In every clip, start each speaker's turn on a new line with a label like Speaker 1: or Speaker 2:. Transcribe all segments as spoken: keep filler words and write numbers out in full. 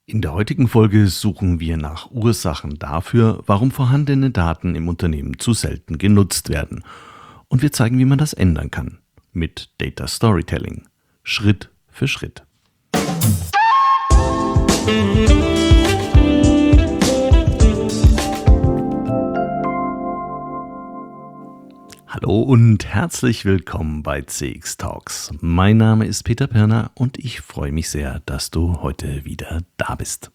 Speaker 1: In der heutigen Folge suchen wir nach Ursachen dafür, warum vorhandene Daten im Unternehmen zu selten genutzt werden. Und wir zeigen, wie man das ändern kann. Mit Data Storytelling. Schritt für Schritt. Hallo und herzlich willkommen bei C X Talks. Mein Name ist Peter Pirner und ich freue mich sehr, dass du heute wieder da bist.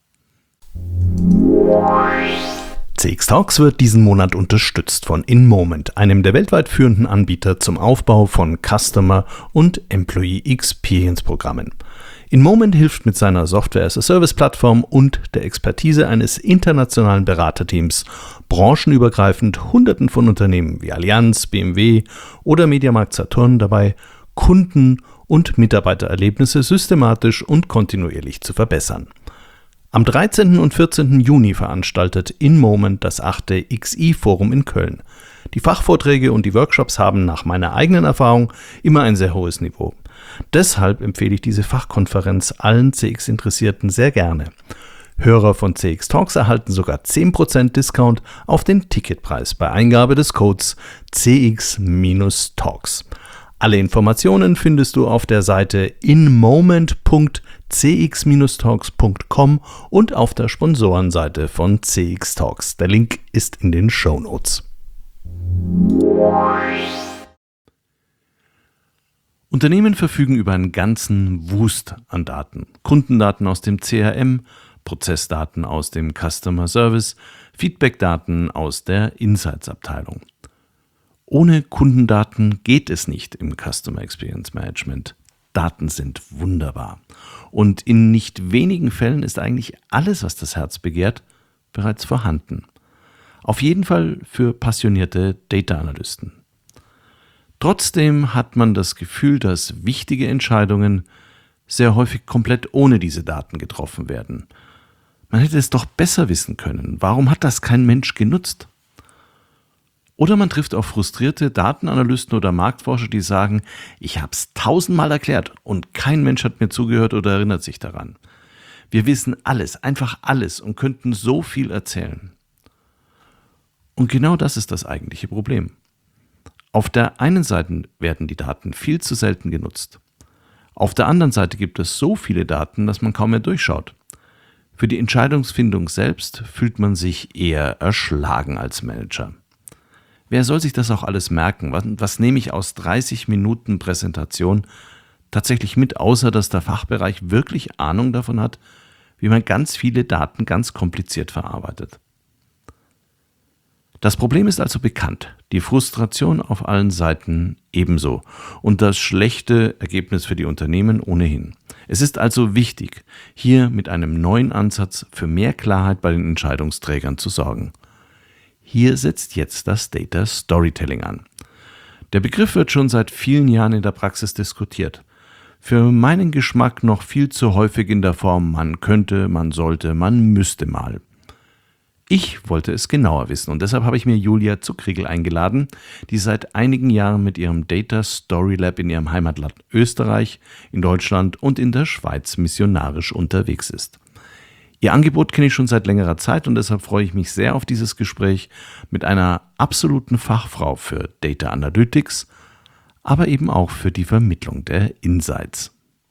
Speaker 1: C X Talks wird diesen Monat unterstützt von InMoment, einem der weltweit führenden Anbieter zum Aufbau von Customer- und Employee Experience-Programmen. InMoment hilft mit seiner Software-as-a-Service-Plattform und der Expertise eines internationalen Beraterteams branchenübergreifend Hunderten von Unternehmen wie Allianz, B M W oder Mediamarkt Saturn dabei, Kunden- und Mitarbeitererlebnisse systematisch und kontinuierlich zu verbessern. Am dreizehnten und vierzehnten Juni veranstaltet InMoment das achte X I-Forum in Köln. Die Fachvorträge und die Workshops haben nach meiner eigenen Erfahrung immer ein sehr hohes Niveau. Deshalb empfehle ich diese Fachkonferenz allen C X-Interessierten sehr gerne. Hörer von C X Talks erhalten sogar zehn Prozent Discount auf den Ticketpreis bei Eingabe des Codes C X Talks. Alle Informationen findest du auf der Seite inmoment punkt c x talks punkt com und auf der Sponsorenseite von C X Talks. Der Link ist in den Shownotes. Unternehmen verfügen über einen ganzen Wust an Daten. Kundendaten aus dem C R M, Prozessdaten aus dem Customer Service, Feedbackdaten aus der Insights-Abteilung. Ohne Kundendaten geht es nicht im Customer Experience Management. Daten sind wunderbar. Und in nicht wenigen Fällen ist eigentlich alles, was das Herz begehrt, bereits vorhanden. Auf jeden Fall für passionierte Data-Analysten. Trotzdem hat man das Gefühl, dass wichtige Entscheidungen sehr häufig komplett ohne diese Daten getroffen werden. Man hätte es doch besser wissen können. Warum hat das kein Mensch genutzt? Oder man trifft auf frustrierte Datenanalysten oder Marktforscher, die sagen, ich habe es tausendmal erklärt und kein Mensch hat mir zugehört oder erinnert sich daran. Wir wissen alles, einfach alles und könnten so viel erzählen. Und genau das ist das eigentliche Problem. Auf der einen Seite werden die Daten viel zu selten genutzt. Auf der anderen Seite gibt es so viele Daten, dass man kaum mehr durchschaut. Für die Entscheidungsfindung selbst fühlt man sich eher erschlagen als Manager. Wer soll sich das auch alles merken? Was, was nehme ich aus dreißig Minuten Präsentation tatsächlich mit, außer dass der Fachbereich wirklich Ahnung davon hat, wie man ganz viele Daten ganz kompliziert verarbeitet? Das Problem ist also bekannt, die Frustration auf allen Seiten ebenso und das schlechte Ergebnis für die Unternehmen ohnehin. Es ist also wichtig, hier mit einem neuen Ansatz für mehr Klarheit bei den Entscheidungsträgern zu sorgen. Hier setzt jetzt das Data Storytelling an. Der Begriff wird schon seit vielen Jahren in der Praxis diskutiert. Für meinen Geschmack noch viel zu häufig in der Form man könnte, man sollte, man müsste mal. Ich wollte es genauer wissen und deshalb habe ich mir Julia Zuckriegel eingeladen, die seit einigen Jahren mit ihrem Data Story Lab in ihrem Heimatland Österreich, in Deutschland und in der Schweiz missionarisch unterwegs ist. Ihr Angebot kenne ich schon seit längerer Zeit und deshalb freue ich mich sehr auf dieses Gespräch mit einer absoluten Fachfrau für Data Analytics, aber eben auch für die Vermittlung der Insights.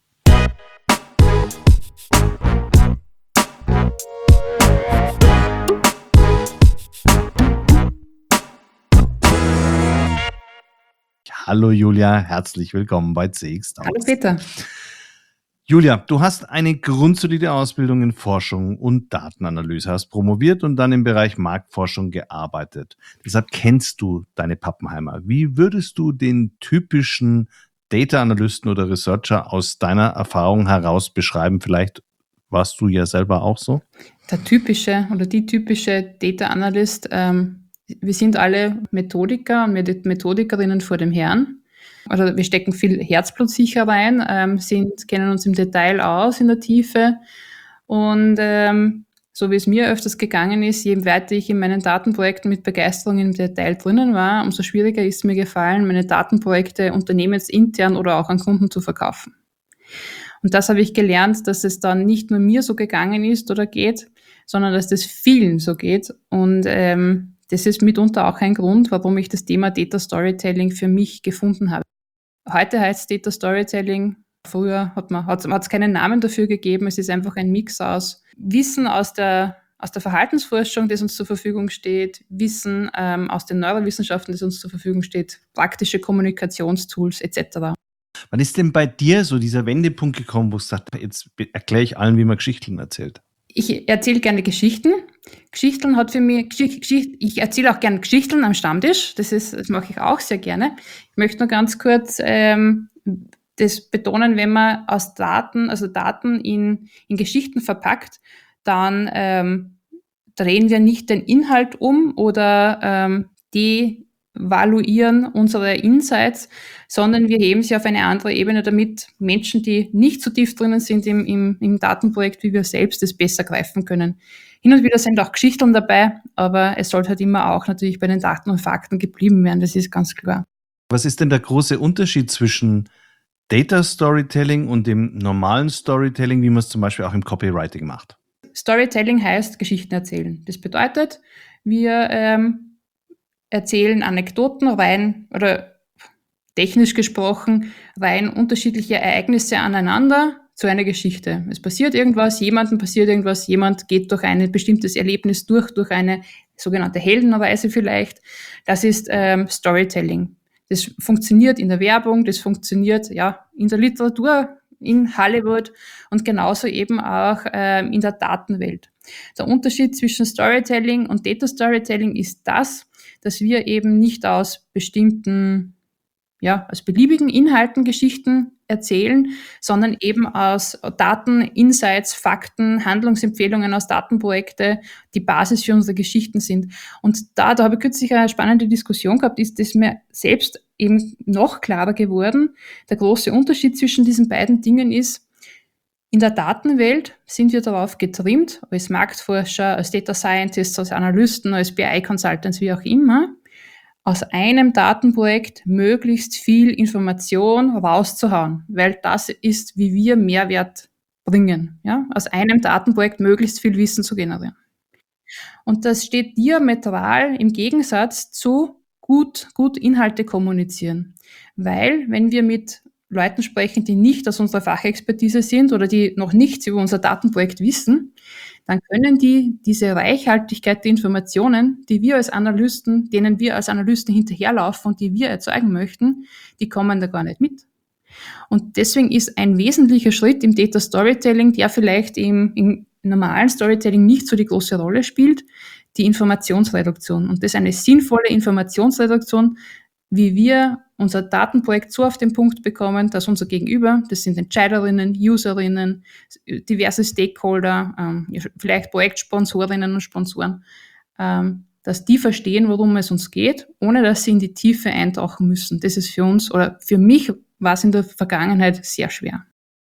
Speaker 1: Hallo Julia, herzlich willkommen bei C X Talks.
Speaker 2: Hallo Peter.
Speaker 1: Julia, du hast eine grundsolide Ausbildung in Forschung und Datenanalyse, hast promoviert und dann im Bereich Marktforschung gearbeitet. Deshalb kennst du deine Pappenheimer. Wie würdest du den typischen Data-Analysten oder Researcher aus deiner Erfahrung heraus beschreiben? Vielleicht warst du ja selber auch so?
Speaker 2: Der typische oder die typische Data Analyst, ähm, wir sind alle Methodiker und Methodikerinnen vor dem Herrn. Also wir stecken viel Herzblut sicher rein, ähm, sind, kennen uns im Detail aus in der Tiefe und ähm, so wie es mir öfters gegangen ist, je weiter ich in meinen Datenprojekten mit Begeisterung im Detail drinnen war, umso schwieriger ist es mir gefallen, meine Datenprojekte unternehmensintern oder auch an Kunden zu verkaufen. Und das habe ich gelernt, dass es dann nicht nur mir so gegangen ist oder geht, sondern dass das vielen so geht. Und ähm, das ist mitunter auch ein Grund, warum ich das Thema Data Storytelling für mich gefunden habe. Heute heißt Data Storytelling, früher hat man, hat es keinen Namen dafür gegeben, es ist einfach ein Mix aus Wissen aus der, aus der Verhaltensforschung, das uns zur Verfügung steht, Wissen ähm, aus den Neurowissenschaften, das uns zur Verfügung steht, praktische Kommunikationstools et cetera.
Speaker 1: Wann ist denn bei dir so dieser Wendepunkt gekommen, wo du sagst, jetzt erkläre ich allen, wie man Geschichten erzählt?
Speaker 2: Ich erzähle gerne Geschichten. Geschichten hat für mich, Geschicht, Geschicht, ich erzähle auch gerne Geschichten am Stammtisch. Das ist, das mache ich auch sehr gerne. Ich möchte nur ganz kurz ähm, das betonen, wenn man aus Daten, also Daten in, in Geschichten verpackt, dann ähm, drehen wir nicht den Inhalt um oder ähm, devaluieren unsere Insights, sondern wir heben sie auf eine andere Ebene, damit Menschen, die nicht so tief drinnen sind im, im, im Datenprojekt wie wir selbst, das besser greifen können. Hin und wieder sind auch Geschichten dabei, aber es sollte halt immer auch natürlich bei den Daten und Fakten geblieben werden, das ist ganz klar.
Speaker 1: Was ist denn der große Unterschied zwischen Data Storytelling und dem normalen Storytelling, wie man es zum Beispiel auch im Copywriting macht?
Speaker 2: Storytelling heißt Geschichten erzählen. Das bedeutet, wir ähm, erzählen Anekdoten rein oder technisch gesprochen rein unterschiedliche Ereignisse aneinander zu einer Geschichte. Es passiert irgendwas, jemandem passiert irgendwas, jemand geht durch ein bestimmtes Erlebnis durch, durch eine sogenannte Heldenreise vielleicht. Das ist ähm, Storytelling. Das funktioniert in der Werbung, das funktioniert ja in der Literatur, in Hollywood und genauso eben auch ähm, in der Datenwelt. Der Unterschied zwischen Storytelling und Data Storytelling ist das, dass wir eben nicht aus bestimmten, ja, aus beliebigen Inhalten Geschichten erzählen, sondern eben aus Daten, Insights, Fakten, Handlungsempfehlungen aus Datenprojekte die Basis für unsere Geschichten sind. Und da, da habe ich kürzlich eine spannende Diskussion gehabt, ist das mir selbst eben noch klarer geworden. Der große Unterschied zwischen diesen beiden Dingen ist, in der Datenwelt sind wir darauf getrimmt, als Marktforscher, als Data Scientists, als Analysten, als B I-Consultants, wie auch immer, aus einem Datenprojekt möglichst viel Information rauszuhauen, weil das ist, wie wir Mehrwert bringen. Ja? Aus einem Datenprojekt möglichst viel Wissen zu generieren. Und das steht diametral im Gegensatz zu gut, gut Inhalte kommunizieren. Weil, wenn wir mit Leuten sprechen, die nicht aus unserer Fachexpertise sind oder die noch nichts über unser Datenprojekt wissen, dann können die diese Reichhaltigkeit der Informationen, die wir als Analysten, denen wir als Analysten hinterherlaufen und die wir erzeugen möchten, die kommen da gar nicht mit. Und deswegen ist ein wesentlicher Schritt im Data Storytelling, der vielleicht im, im normalen Storytelling nicht so die große Rolle spielt, die Informationsreduktion. Und das ist eine sinnvolle Informationsreduktion, wie wir unser Datenprojekt so auf den Punkt bekommen, dass unser Gegenüber, das sind Entscheiderinnen, Userinnen, diverse Stakeholder, ähm, vielleicht Projektsponsorinnen und Sponsoren, ähm, dass die verstehen, worum es uns geht, ohne dass sie in die Tiefe eintauchen müssen. Das ist für uns, oder für mich war es in der Vergangenheit sehr schwer.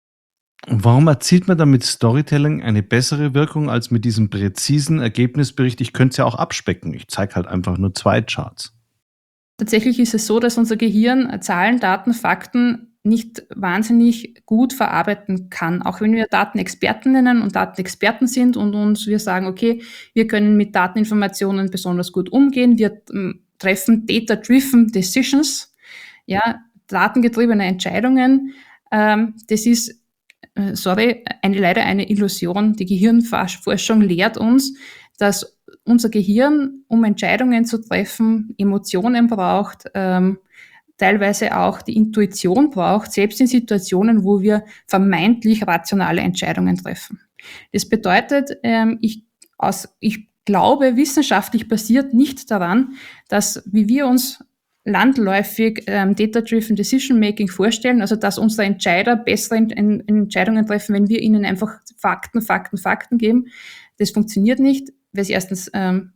Speaker 1: Und warum erzielt man dann mit Storytelling eine bessere Wirkung als mit diesem präzisen Ergebnisbericht? Ich könnte es ja auch abspecken. Ich zeige halt einfach nur zwei Charts.
Speaker 2: Tatsächlich ist es so, dass unser Gehirn Zahlen, Daten, Fakten nicht wahnsinnig gut verarbeiten kann. Auch wenn wir Datenexperten nennen und Datenexperten sind und uns wir sagen, okay, wir können mit Dateninformationen besonders gut umgehen, wir ähm, treffen data-driven decisions, ja, datengetriebene Entscheidungen. Ähm, das ist, äh, sorry, eine, leider eine Illusion. Die Gehirnforschung lehrt uns, dass unser Gehirn, um Entscheidungen zu treffen, Emotionen braucht, ähm, teilweise auch die Intuition braucht, selbst in Situationen, wo wir vermeintlich rationale Entscheidungen treffen. Das bedeutet, ähm, ich, aus, ich glaube, wissenschaftlich basiert nicht daran, dass, wie wir uns landläufig ähm, Data-Driven Decision-Making vorstellen, also dass unsere Entscheider bessere Ent- Ent- Entscheidungen treffen, wenn wir ihnen einfach Fakten, Fakten, Fakten geben. Das funktioniert nicht, weil sie erstens, ähm,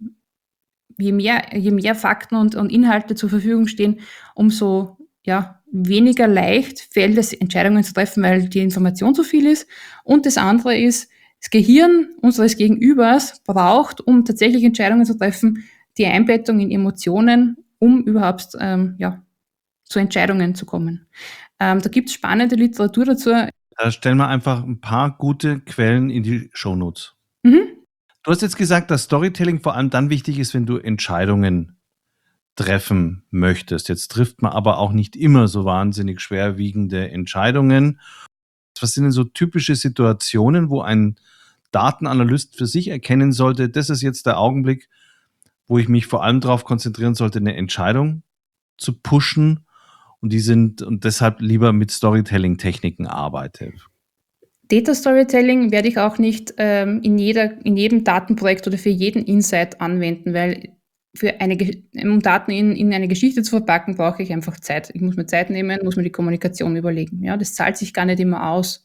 Speaker 2: je mehr, je mehr Fakten und, und Inhalte zur Verfügung stehen, umso ja, weniger leicht fällt es, Entscheidungen zu treffen, weil die Information zu viel ist. Und das andere ist, das Gehirn unseres Gegenübers braucht, um tatsächlich Entscheidungen zu treffen, die Einbettung in Emotionen, um überhaupt ähm, ja, zu Entscheidungen zu kommen. Ähm, da gibt es spannende Literatur dazu.
Speaker 1: Da stellen wir einfach ein paar gute Quellen in die Shownotes.
Speaker 2: Mhm.
Speaker 1: Du hast jetzt gesagt, dass Storytelling vor allem dann wichtig ist, wenn du Entscheidungen treffen möchtest. Jetzt trifft man aber auch nicht immer so wahnsinnig schwerwiegende Entscheidungen. Was sind denn so typische Situationen, wo ein Datenanalyst für sich erkennen sollte, das ist jetzt der Augenblick, wo ich mich vor allem darauf konzentrieren sollte, eine Entscheidung zu pushen und die sind und deshalb lieber mit Storytelling-Techniken arbeite?
Speaker 2: Data Storytelling werde ich auch nicht ähm, in, jeder, in jedem Datenprojekt oder für jeden Insight anwenden, weil für eine, Ge- um Daten in, in eine Geschichte zu verpacken, brauche ich einfach Zeit. Ich muss mir Zeit nehmen, muss mir die Kommunikation überlegen. Ja, das zahlt sich gar nicht immer aus.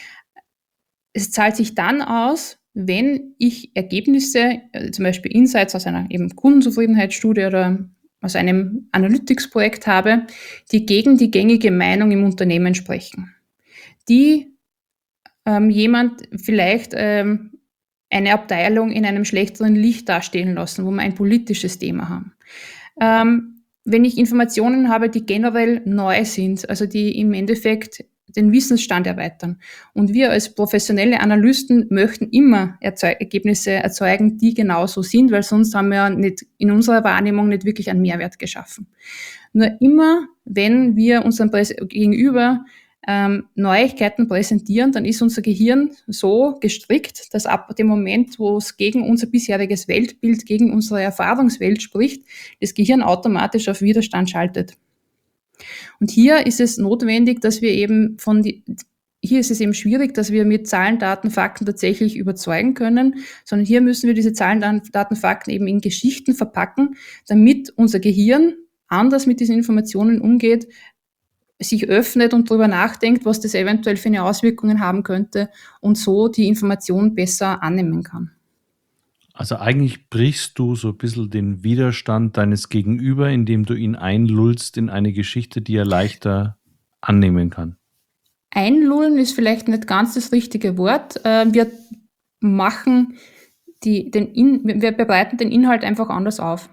Speaker 2: Es zahlt sich dann aus, wenn ich Ergebnisse, äh, zum Beispiel Insights aus einer eben Kundenzufriedenheitsstudie oder aus einem Analytics-Projekt habe, die gegen die gängige Meinung im Unternehmen sprechen. Die ähm, jemand vielleicht ähm, eine Abteilung in einem schlechteren Licht dastehen lassen, wo wir ein politisches Thema haben. Ähm, wenn ich Informationen habe, die generell neu sind, also die im Endeffekt den Wissensstand erweitern. Und wir als professionelle Analysten möchten immer Erzeug Ergebnisse erzeugen, die genauso sind, weil sonst haben wir ja nicht, in unserer Wahrnehmung nicht wirklich einen Mehrwert geschaffen. Nur immer, wenn wir unserem Präs Gegenüber ähm, Neuigkeiten präsentieren, dann ist unser Gehirn so gestrickt, dass ab dem Moment, wo es gegen unser bisheriges Weltbild, gegen unsere Erfahrungswelt spricht, das Gehirn automatisch auf Widerstand schaltet. Und hier ist es notwendig, dass wir eben von die, hier ist es eben schwierig, dass wir mit Zahlen, Daten, Fakten tatsächlich überzeugen können, sondern hier müssen wir diese Zahlen, Daten, Fakten eben in Geschichten verpacken, damit unser Gehirn anders mit diesen Informationen umgeht, sich öffnet und darüber nachdenkt, was das eventuell für eine Auswirkungen haben könnte und so die Information besser annehmen kann.
Speaker 1: Also eigentlich brichst du so ein bisschen den Widerstand deines Gegenüber, indem du ihn einlullst in eine Geschichte, die er leichter annehmen kann.
Speaker 2: Einlullen ist vielleicht nicht ganz das richtige Wort. Äh, Wir machen die, den In, wir bereiten den Inhalt einfach anders auf.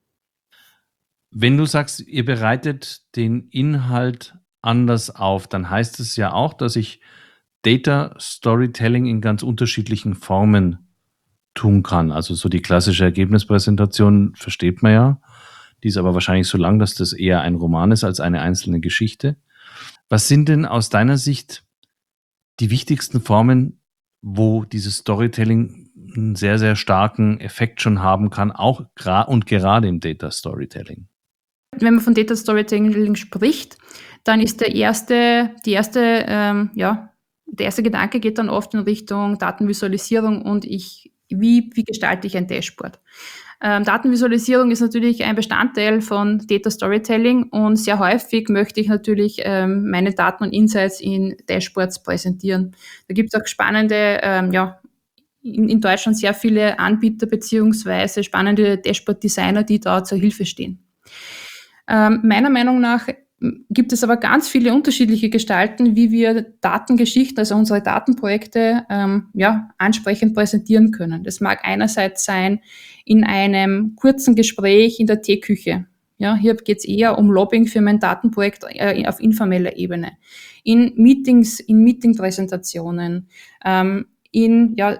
Speaker 1: Wenn du sagst, ihr bereitet den Inhalt anders auf, dann heißt es ja auch, dass ich Data Storytelling in ganz unterschiedlichen Formen tun kann. Also so die klassische Ergebnispräsentation versteht man ja. Die ist aber wahrscheinlich so lang, dass das eher ein Roman ist als eine einzelne Geschichte. Was sind denn aus deiner Sicht die wichtigsten Formen, wo dieses Storytelling einen sehr, sehr starken Effekt schon haben kann, auch gra und gerade im Data Storytelling?
Speaker 2: Wenn man von Data Storytelling spricht, dann ist der erste, die erste, ähm, ja, der erste Gedanke geht dann oft in Richtung Datenvisualisierung und ich, wie, wie gestalte ich ein Dashboard? Ähm, Datenvisualisierung ist natürlich ein Bestandteil von Data Storytelling und sehr häufig möchte ich natürlich ähm, meine Daten und Insights in Dashboards präsentieren. Da gibt es auch spannende, ähm, ja, in, in Deutschland sehr viele Anbieter beziehungsweise spannende Dashboard-Designer, die da zur Hilfe stehen. Ähm, meiner Meinung nach gibt es aber ganz viele unterschiedliche Gestalten, wie wir Datengeschichten, also unsere Datenprojekte, ähm, ja, ansprechend präsentieren können. Das mag einerseits sein in einem kurzen Gespräch in der Teeküche. Ja, hier geht es eher um Lobbying für mein Datenprojekt äh, auf informeller Ebene. In Meetings, in Meetingpräsentationen, ähm, in ja,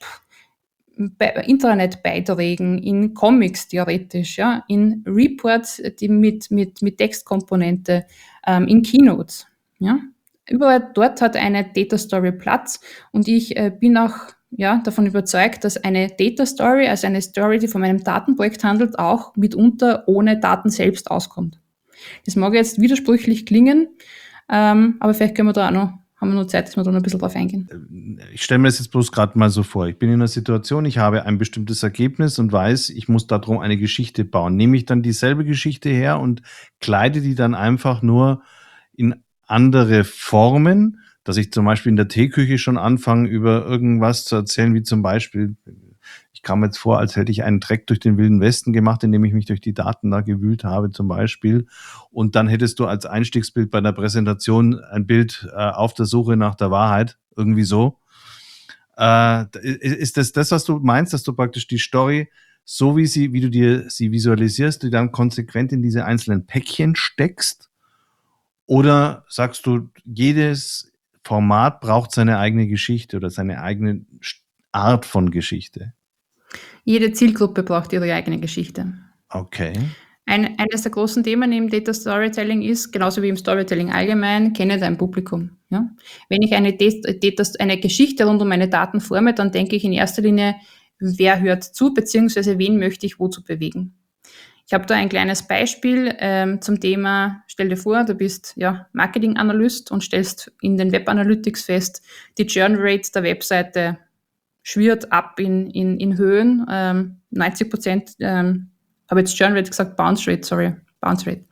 Speaker 2: bei Internetbeiträgen, in Comics theoretisch, ja, in Reports, die mit, mit, mit Textkomponente, ähm, in Keynotes. Ja. Überall dort hat eine Data Story Platz und ich äh, bin auch ja, davon überzeugt, dass eine Data Story, also eine Story, die von einem Datenprojekt handelt, auch mitunter ohne Daten selbst auskommt. Das mag jetzt widersprüchlich klingen, ähm, aber vielleicht können wir da auch noch, haben wir noch Zeit, dass wir da noch ein bisschen drauf eingehen.
Speaker 1: Ich stelle mir das jetzt bloß gerade mal so vor. Ich bin in einer Situation, ich habe ein bestimmtes Ergebnis und weiß, ich muss darum eine Geschichte bauen. Nehme ich dann dieselbe Geschichte her und kleide die dann einfach nur in andere Formen, dass ich zum Beispiel in der Teeküche schon anfange, über irgendwas zu erzählen, wie zum Beispiel, ich kam jetzt vor, als hätte ich einen Treck durch den Wilden Westen gemacht, indem ich mich durch die Daten da gewühlt habe zum Beispiel. Und dann hättest du als Einstiegsbild bei der Präsentation ein Bild äh, auf der Suche nach der Wahrheit, irgendwie so. Äh, ist das das, was du meinst, dass du praktisch die Story, so wie sie, wie du dir sie visualisierst, die dann konsequent in diese einzelnen Päckchen steckst? Oder sagst du, jedes Format braucht seine eigene Geschichte oder seine eigene Art von Geschichte?
Speaker 2: Jede Zielgruppe braucht ihre eigene Geschichte.
Speaker 1: Okay.
Speaker 2: Ein, eines der großen Themen im Data Storytelling ist, genauso wie im Storytelling allgemein, kenne dein Publikum. Ja? Wenn ich eine, Data, eine Geschichte rund um meine Daten forme, dann denke ich in erster Linie, wer hört zu, beziehungsweise wen möchte ich wozu bewegen. Ich habe da ein kleines Beispiel ähm, zum Thema, stell dir vor, du bist ja Marketing-Analyst und stellst in den Web Analytics fest, die Churn Rate der Webseite schwirrt ab in, in, in Höhen, ähm, neunzig Prozent, ähm, habe jetzt Churn Rate gesagt, Bounce Rate, sorry, Bounce Rate.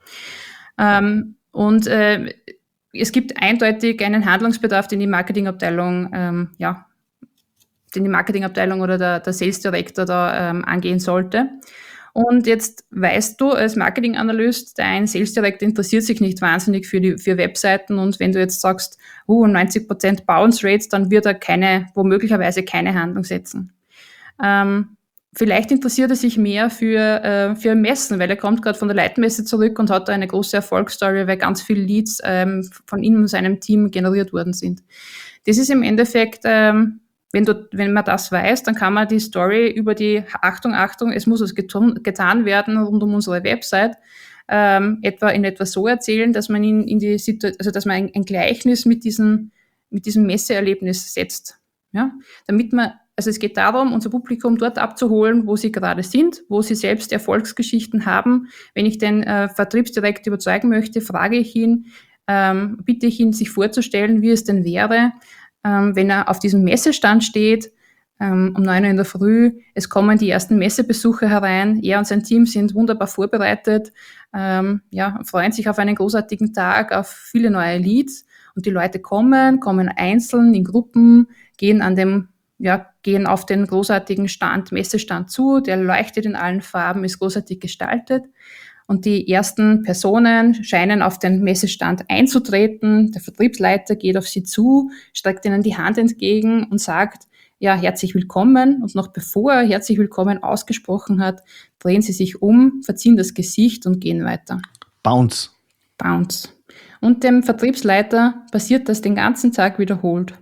Speaker 2: Ähm, und äh, es gibt eindeutig einen Handlungsbedarf, den die Marketingabteilung, ähm, ja, den die Marketingabteilung oder der, der Sales Director da ähm, angehen sollte. Und jetzt weißt du als Marketing-Analyst, dein Sales Director interessiert sich nicht wahnsinnig für die für Webseiten, und wenn du jetzt sagst, uh, neunzig Prozent Bounce Rates, dann wird er keine, womöglicherweise keine Handlung setzen. Ähm, vielleicht interessiert er sich mehr für, äh, für Messen, weil er kommt gerade von der Leitmesse zurück und hat da eine große Erfolgsstory, weil ganz viele Leads ähm, von ihm und seinem Team generiert worden sind. Das ist im Endeffekt... Ähm, Wenn, du, wenn man das weiß, dann kann man die Story über die, Achtung, Achtung, es muss was getun, getan werden rund um unsere Website, ähm, etwa in etwa so erzählen, dass man in, in die Situation, also dass man ein, ein Gleichnis mit diesem, mit diesem Messeerlebnis setzt. Ja? Damit man, also es geht darum, unser Publikum dort abzuholen, wo sie gerade sind, wo sie selbst Erfolgsgeschichten haben. Wenn ich den äh, Vertriebsdirektor überzeugen möchte, frage ich ihn, ähm, bitte ich ihn, sich vorzustellen, wie es denn wäre, Ähm, wenn er auf diesem Messestand steht, ähm, um neun Uhr in der Früh, es kommen die ersten Messebesucher herein, er und sein Team sind wunderbar vorbereitet, ähm, ja, freuen sich auf einen großartigen Tag, auf viele neue Leads, und die Leute kommen, kommen einzeln, in Gruppen, gehen an dem, ja, gehen auf den großartigen Stand, Messestand zu, der leuchtet in allen Farben, ist großartig gestaltet. Und die ersten Personen scheinen auf den Messestand einzutreten. Der Vertriebsleiter geht auf sie zu, streckt ihnen die Hand entgegen und sagt, ja, herzlich willkommen. Und noch bevor er herzlich willkommen ausgesprochen hat, drehen sie sich um, verziehen das Gesicht und gehen weiter.
Speaker 1: Bounce.
Speaker 2: Bounce. Und dem Vertriebsleiter passiert das den ganzen Tag wiederholt.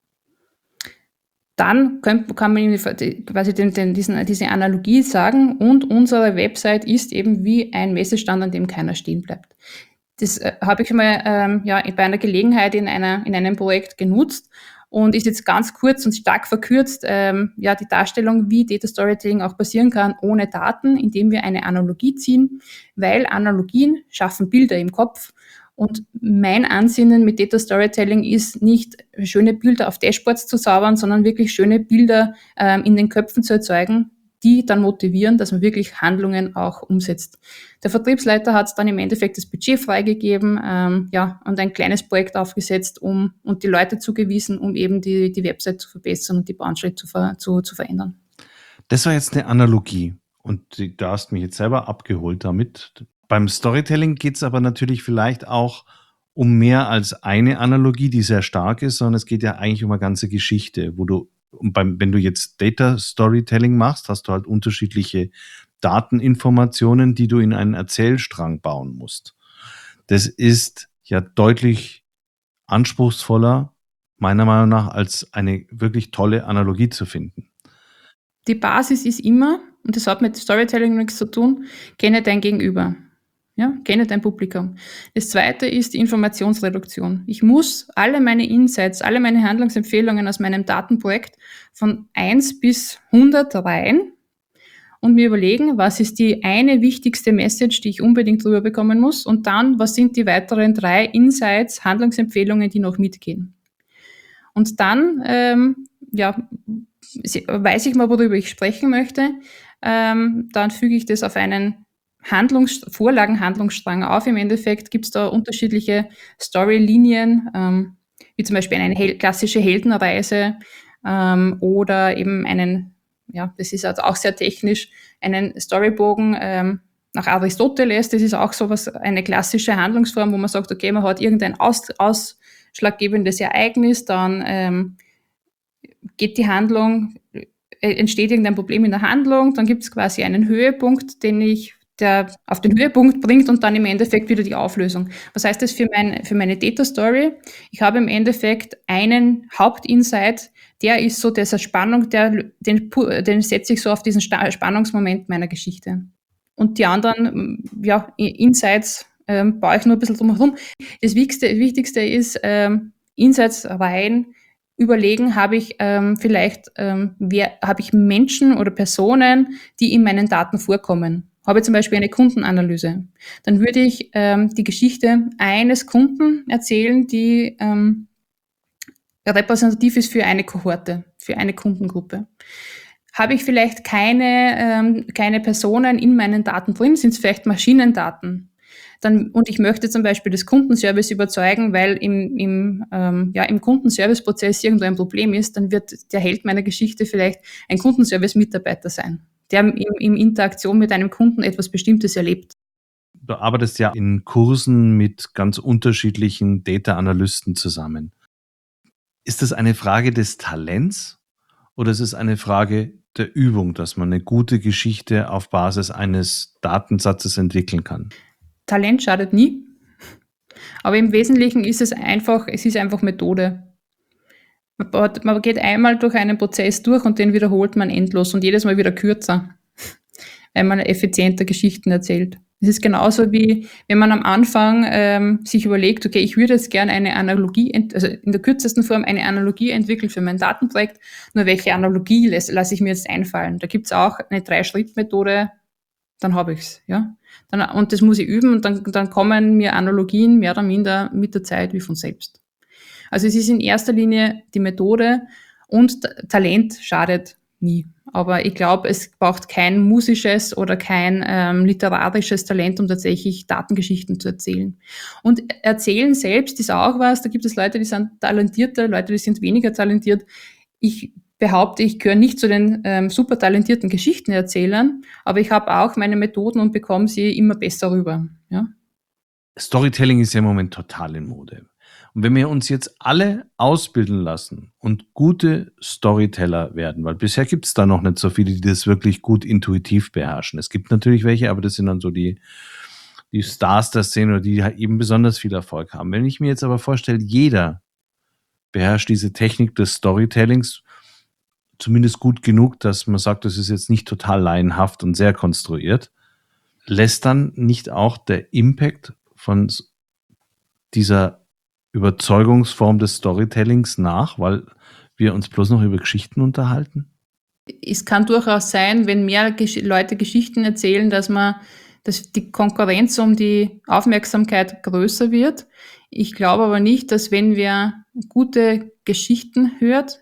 Speaker 2: Dann kann man quasi den, den, diesen, diese Analogie sagen, und unsere Website ist eben wie ein Messestand, an dem keiner stehen bleibt. Das äh, habe ich schon mal ähm, ja, bei einer Gelegenheit in, einer, in einem Projekt genutzt und ist jetzt ganz kurz und stark verkürzt ähm, ja, die Darstellung, wie Data Storytelling auch passieren kann ohne Daten, indem wir eine Analogie ziehen, weil Analogien schaffen Bilder im Kopf. Und mein Ansinnen mit Data Storytelling ist nicht, schöne Bilder auf Dashboards zu zaubern, sondern wirklich schöne Bilder ähm, in den Köpfen zu erzeugen, die dann motivieren, dass man wirklich Handlungen auch umsetzt. Der Vertriebsleiter hat dann im Endeffekt das Budget freigegeben, ähm, ja, und ein kleines Projekt aufgesetzt, um und die Leute zugewiesen, um eben die, die Website zu verbessern und die Bounce Rate zu, ver, zu, zu verändern.
Speaker 1: Das war jetzt eine Analogie, und du hast mich jetzt selber abgeholt damit. Beim Storytelling geht es aber natürlich vielleicht auch um mehr als eine Analogie, die sehr stark ist, sondern es geht ja eigentlich um eine ganze Geschichte, wo du, beim, wenn du jetzt Data Storytelling machst, hast du halt unterschiedliche Dateninformationen, die du in einen Erzählstrang bauen musst. Das ist ja deutlich anspruchsvoller, meiner Meinung nach, als eine wirklich tolle Analogie zu finden.
Speaker 2: Die Basis ist immer, und das hat mit Storytelling nichts zu tun, kenne dein Gegenüber. Ja, kenne dein Publikum. Das zweite ist die Informationsreduktion. Ich muss alle meine Insights, alle meine Handlungsempfehlungen aus meinem Datenprojekt von eins bis hundert reihen und mir überlegen, was ist die eine wichtigste Message, die ich unbedingt drüber bekommen muss, und dann, was sind die weiteren drei Insights, Handlungsempfehlungen, die noch mitgehen. Und dann, ähm, ja, weiß ich mal, worüber ich sprechen möchte, ähm, dann füge ich das auf einen Handlungs- Vorlagenhandlungsstrang auf. Im Endeffekt gibt es da unterschiedliche Storylinien, ähm, wie zum Beispiel eine hel- klassische Heldenreise ähm, oder eben einen, ja, das ist also auch sehr technisch, einen Storybogen ähm, nach Aristoteles. Das ist auch sowas, eine klassische Handlungsform, wo man sagt, okay, man hat irgendein aus, ausschlaggebendes Ereignis, dann ähm, geht die Handlung, äh, entsteht irgendein Problem in der Handlung, dann gibt es quasi einen Höhepunkt, den ich der auf den Höhepunkt bringt und dann im Endeffekt wieder die Auflösung. Was heißt das für, mein, für meine Data Story? Ich habe im Endeffekt einen Hauptinsight, der ist so dieser Spannung, der, den, den setze ich so auf diesen Spannungsmoment meiner Geschichte. Und die anderen ja, Insights ähm, baue ich nur ein bisschen drumherum. Das Wichtigste, Wichtigste ist, ähm, Insights rein überlegen, habe ich ähm, vielleicht ähm, wer, habe ich Menschen oder Personen, die in meinen Daten vorkommen. Habe ich zum Beispiel eine Kundenanalyse. Dann würde ich ähm, die Geschichte eines Kunden erzählen, die ähm, repräsentativ ist für eine Kohorte, für eine Kundengruppe. Habe ich vielleicht keine, ähm, keine Personen in meinen Daten drin, sind es vielleicht Maschinendaten. Dann, und ich möchte zum Beispiel das Kundenservice überzeugen, weil im, im, ähm, ja, im Kundenservice-Prozess irgendwo ein Problem ist, dann wird der Held meiner Geschichte vielleicht ein Kundenservice-Mitarbeiter sein, der in, in Interaktion mit einem Kunden etwas Bestimmtes erlebt.
Speaker 1: Du arbeitest ja in Kursen mit ganz unterschiedlichen Data-Analysten zusammen. Ist das eine Frage des Talents oder ist es eine Frage der Übung, dass man eine gute Geschichte auf Basis eines Datensatzes entwickeln kann?
Speaker 2: Talent schadet nie, aber im Wesentlichen ist es einfach, es ist einfach Methode. Man, baut, man geht einmal durch einen Prozess durch und den wiederholt man endlos und jedes Mal wieder kürzer, weil man effizienter Geschichten erzählt. Es ist genauso wie, wenn man am Anfang ähm, sich überlegt, okay, ich würde jetzt gerne eine Analogie, ent- also in der kürzesten Form eine Analogie entwickeln für mein Datenprojekt, nur welche Analogie lasse lass ich mir jetzt einfallen? Da gibt's auch eine Drei-Schritt-Methode, dann habe ich's, ja. Dann, und das muss ich üben und dann, dann kommen mir Analogien mehr oder minder mit der Zeit wie von selbst. Also es ist in erster Linie die Methode und T- Talent schadet nie. Aber ich glaube, es braucht kein musisches oder kein ähm, literarisches Talent, um tatsächlich Datengeschichten zu erzählen. Und erzählen selbst ist auch was, da gibt es Leute, die sind talentierte, Leute, die sind weniger talentiert. Ich behaupte, ich gehöre nicht zu den ähm, super talentierten Geschichtenerzählern, aber ich habe auch meine Methoden und bekomme sie immer besser rüber. Ja?
Speaker 1: Storytelling ist ja im Moment total in Mode. Und wenn wir uns jetzt alle ausbilden lassen und gute Storyteller werden, weil bisher gibt es da noch nicht so viele, die das wirklich gut intuitiv beherrschen. Es gibt natürlich welche, aber das sind dann so die, die Stars der Szene oder die halt eben besonders viel Erfolg haben. Wenn ich mir jetzt aber vorstelle, jeder beherrscht diese Technik des Storytellings zumindest gut genug, dass man sagt, das ist jetzt nicht total laienhaft und sehr konstruiert, lässt dann nicht auch der Impact von dieser Überzeugungsform des Storytellings nach, weil wir uns bloß noch über Geschichten unterhalten?
Speaker 2: Es kann durchaus sein, wenn mehr Gesch- Leute Geschichten erzählen, dass man, dass die Konkurrenz um die Aufmerksamkeit größer wird. Ich glaube aber nicht, dass wenn wer gute Geschichten hört,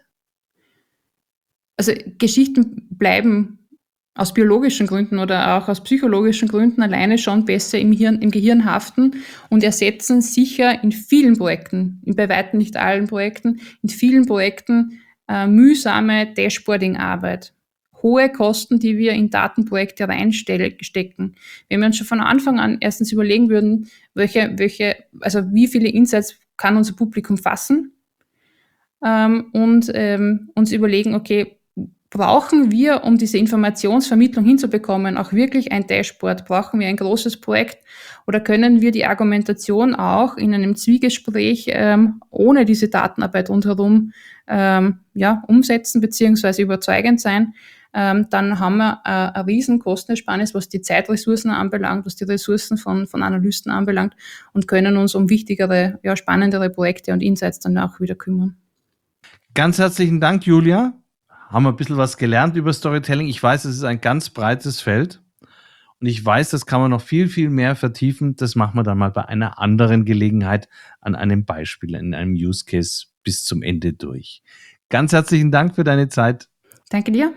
Speaker 2: also Geschichten bleiben aus biologischen Gründen oder auch aus psychologischen Gründen alleine schon besser im Hirn, im Gehirn haften und ersetzen sicher in vielen Projekten, in bei weitem nicht allen Projekten, in vielen Projekten äh, mühsame Dashboarding-Arbeit. Hohe Kosten, die wir in Datenprojekte reinstecken. Wenn wir uns schon von Anfang an erstens überlegen würden, welche, welche, also wie viele Insights kann unser Publikum fassen, ähm, und ähm, uns überlegen, okay, brauchen wir, um diese Informationsvermittlung hinzubekommen, auch wirklich ein Dashboard? Brauchen wir ein großes Projekt? Oder können wir die Argumentation auch in einem Zwiegespräch ähm, ohne diese Datenarbeit rundherum ähm, ja, umsetzen bzw. überzeugend sein? Ähm, dann haben wir äh, eine riesen Kostenersparnis, was die Zeitressourcen anbelangt, was die Ressourcen von, von Analysten anbelangt und können uns um wichtigere, ja, spannendere Projekte und Insights dann auch wieder kümmern.
Speaker 1: Ganz herzlichen Dank, Julia. Haben wir ein bisschen was gelernt über Storytelling. Ich weiß, es ist ein ganz breites Feld. Und ich weiß, das kann man noch viel, viel mehr vertiefen. Das machen wir dann mal bei einer anderen Gelegenheit an einem Beispiel, in einem Use Case bis zum Ende durch. Ganz herzlichen Dank für deine Zeit.
Speaker 2: Danke dir.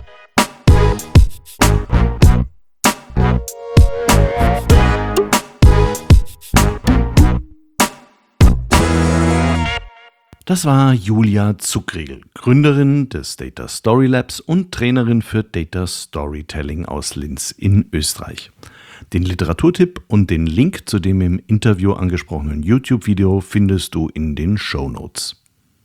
Speaker 1: Das war Julia Zuckriegel, Gründerin des Data Story Labs und Trainerin für Data Storytelling aus Linz in Österreich. Den Literaturtipp und den Link zu dem im Interview angesprochenen YouTube-Video findest du in den Shownotes.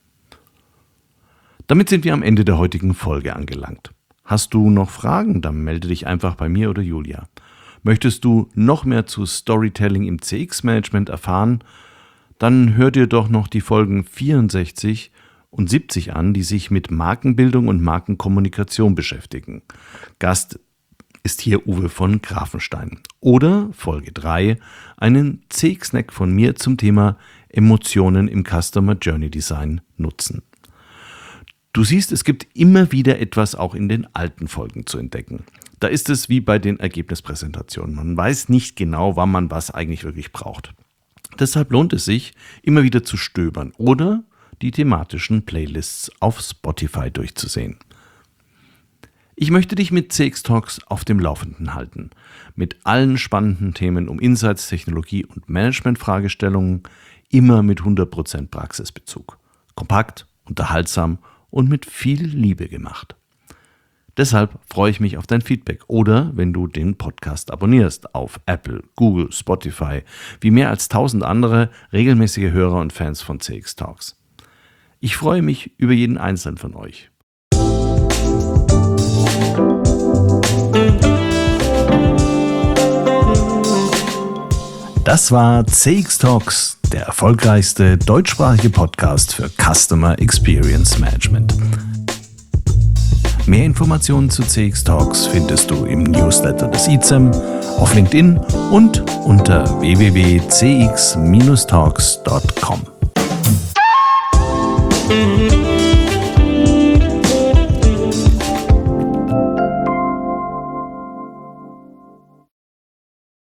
Speaker 1: Damit sind wir am Ende der heutigen Folge angelangt. Hast du noch Fragen? Dann melde dich einfach bei mir oder Julia. Möchtest du noch mehr zu Storytelling im C X-Management erfahren? Dann hör dir doch noch die Folgen vierundsechzig und siebzig an, die sich mit Markenbildung und Markenkommunikation beschäftigen. Gast ist hier Uwe von Grafenstein. Oder Folge drei, einen C X-Snack von mir zum Thema Emotionen im Customer Journey Design nutzen. Du siehst, es gibt immer wieder etwas auch in den alten Folgen zu entdecken. Da ist es wie bei den Ergebnispräsentationen. Man weiß nicht genau, wann man was eigentlich wirklich braucht. Deshalb lohnt es sich, immer wieder zu stöbern oder die thematischen Playlists auf Spotify durchzusehen. Ich möchte dich mit C X Talks auf dem Laufenden halten. Mit allen spannenden Themen um Insights, Technologie und Management-Fragestellungen, immer mit hundert Prozent Praxisbezug. Kompakt, unterhaltsam und mit viel Liebe gemacht. Deshalb freue ich mich auf dein Feedback oder wenn du den Podcast abonnierst auf Apple, Google, Spotify, wie mehr als tausend andere regelmäßige Hörer und Fans von C X Talks. Ich freue mich über jeden einzelnen von euch. Das war C X Talks, der erfolgreichste deutschsprachige Podcast für Customer Experience Management. Mehr Informationen zu C X Talks findest du im Newsletter des I Z E M, auf LinkedIn und unter w w w punkt c x Bindestrich talks punkt com.